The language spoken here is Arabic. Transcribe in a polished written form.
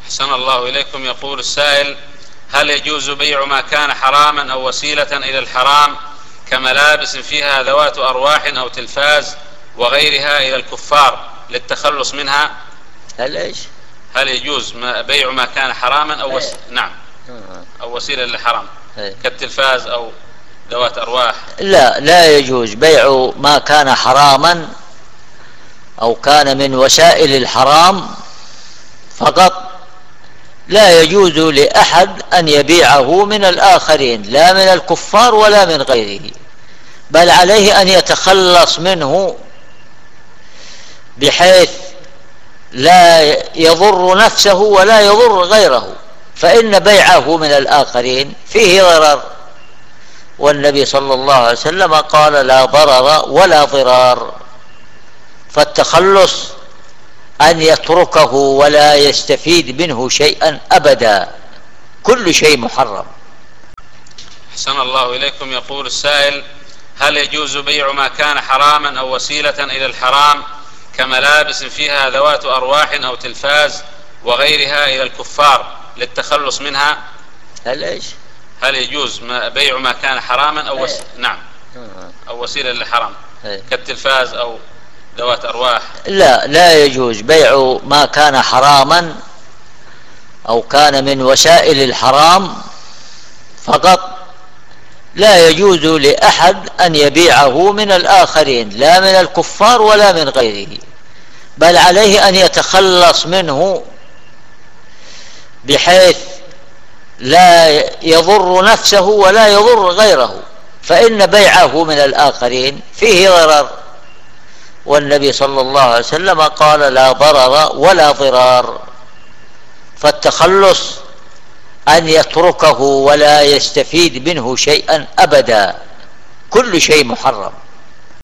أحسن الله إليكم. يقول السائل: هل يجوز بيع ما كان حراما أو وسيلة إلى الحرام كملابس فيها ذوات أرواح أو تلفاز وغيرها إلى الكفار للتخلص منها؟ هل يجوز بيع ما كان حراما أو نعم أو وسيلة للحرام كالتلفاز أو ذوات أرواح؟ لا يجوز بيع ما كان حراما أو كان من وسائل الحرام فقط. لا يجوز لأحد أن يبيعه من الآخرين، لا من الكفار ولا من غيره، بل عليه أن يتخلص منه بحيث لا يضر نفسه ولا يضر غيره، فإن بيعه من الآخرين فيه ضرر، والنبي صلى الله عليه وسلم قال: لا ضرر ولا ضرار. فالتخلص أن يتركه ولا يستفيد منه شيئا أبدا، كل شيء محرم. أحسن الله إليكم. يقول السائل: هل يجوز بيع ما كان حراما أو وسيلة إلى الحرام كملابس فيها ذوات أرواح أو تلفاز وغيرها إلى الكفار للتخلص منها؟ هل يجوز بيع ما كان حراما أو نعم أو وسيلة للحرام كالتلفاز أو ذوات أرواح؟ لا يجوز بيع ما كان حراما أو كان من وسائل الحرام فقط. لا يجوز لأحد أن يبيعه من الآخرين، لا من الكفار ولا من غيره، بل عليه أن يتخلص منه بحيث لا يضر نفسه ولا يضر غيره، فإن بيعه من الآخرين فيه ضرر، والنبي صلى الله عليه وسلم قال: لا ضرر ولا ضرار. فالتخلص أن يتركه ولا يستفيد منه شيئا أبدا، كل شيء محرم.